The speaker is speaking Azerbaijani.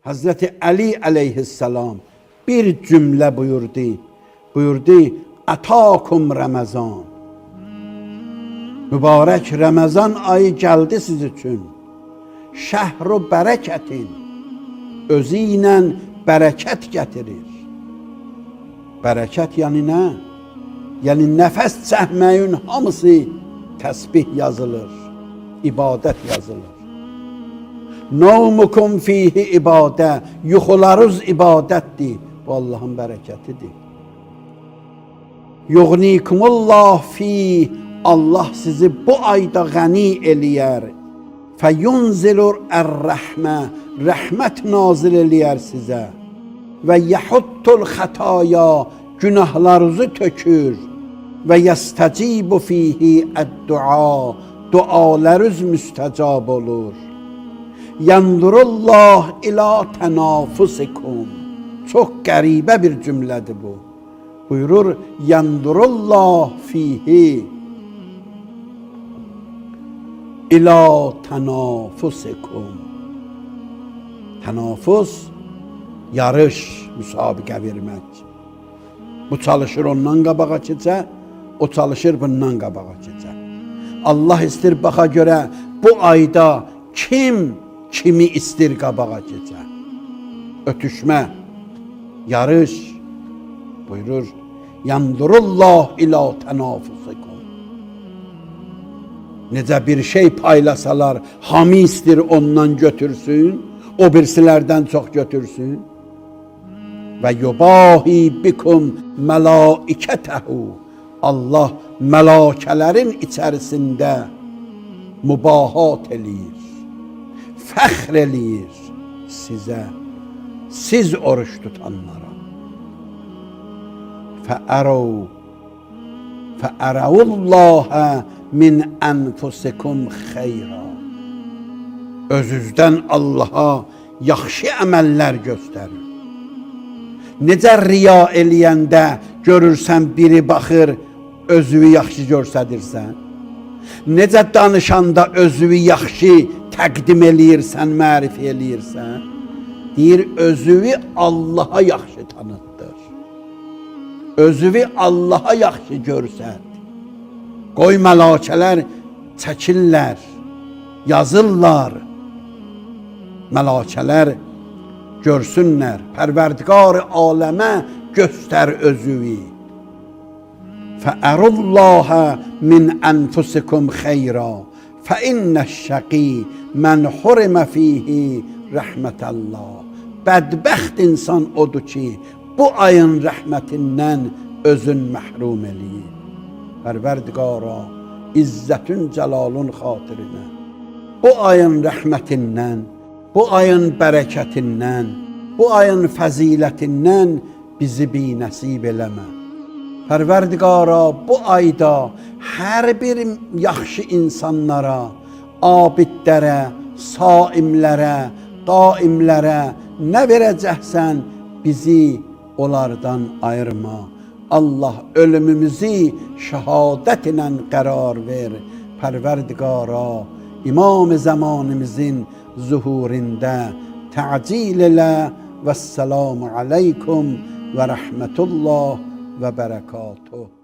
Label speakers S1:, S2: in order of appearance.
S1: Hazreti Ali aleyhisselam bir cümlə buyurdu. Buyurdu, Atakum Ramazan. Mübarək Ramazan ayı gəldi siz üçün. Şəhru bərəkətin. Özü ilə bərəkət gətirir. Bərəkət yəni nə? Yəni nəfəs çəkməyin hamısı təsbih yazılır, ibadət yazılır. Nawmukum fihi ibadə, yuxularınız ibadətdir. Bu Allahın bərəkətidir. Yuğnikumullah fi, Allah sizi bu ayda ғəni eləyər. Fəyunzilur ər-rəhmə, rəhmət nazil eləyər sizə. Və yəhuttul xətaya, günahlarınızı tökür. Və yəstəcibu fihi əd-dua, dualarınız müstəcab olur. Yandurullah ila tənafusikum. Çox qəribə bir cümlədir bu. Buyurur, yandurullah fihi ila tənafusikum. Tənafus, yarış, müsabiqə vermək. Bu çalışır ondan qabağa keçə, o çalışır bundan qabağa keçə. Allah istir baxa görə bu ayda kim kimi istir qabağa keçə. Ötüşmə, yarış. Buyurur, yandurullah ila tənafusikum. Necə bir şey paylasalar, hamı istir ondan götürsün, o birisilərdən çox götürsün. Və yubahi bikum mələikətəhu. Allah mələkələrin içərisində mübahat eləyir, fəxr eləyir sizə, siz oruç tutanlara. Fəərəvullahə min ənfusikum xeyra. Özünüzdən Allaha yaxşı əməllər göstərin. Necə riya eləyəndə görürsən biri baxır, özünü yaxşı göstərirsən. Necə danışanda özünü yaxşı təqdim eləyirsən, mərif eləyirsən. Deyir, özünü Allaha yaxşı tanıtdır. Özünü Allaha yaxşı görsət. Qoy mələkələr çəkirlər, yazırlar. Mələkələr görsünlər, Pərverdigar-ı aləmə göstər özünü. Fəərullahə min ənfusikum xeyra, fəinnəş-şəqi mən hurimə fihi rəhmətəllah. Bədbəxt insan odur ki, bu ayın rəhmətindən özün məhrum eləyir. Pərverdigara, İzzətün Cəlalun xatirinə. Bu ayın rəhmətindən, bu ayın bərəkətindən, bu ayın fəzilətindən bizi binəsib eləmə. Pərverdigara, bu ayda hər bir yaxşı insanlara, abidlərə, saimlərə, daimlərə nə verəcəksən bizi onlardan ayırma. Allah ölümümüzü şəhadət ilə qərar ver. Pərverdigara, İmam-ı zamanımızın zuhurində tə'cil elə. Vəsselamu aleykum və rəhmətullah və bərəkatuh.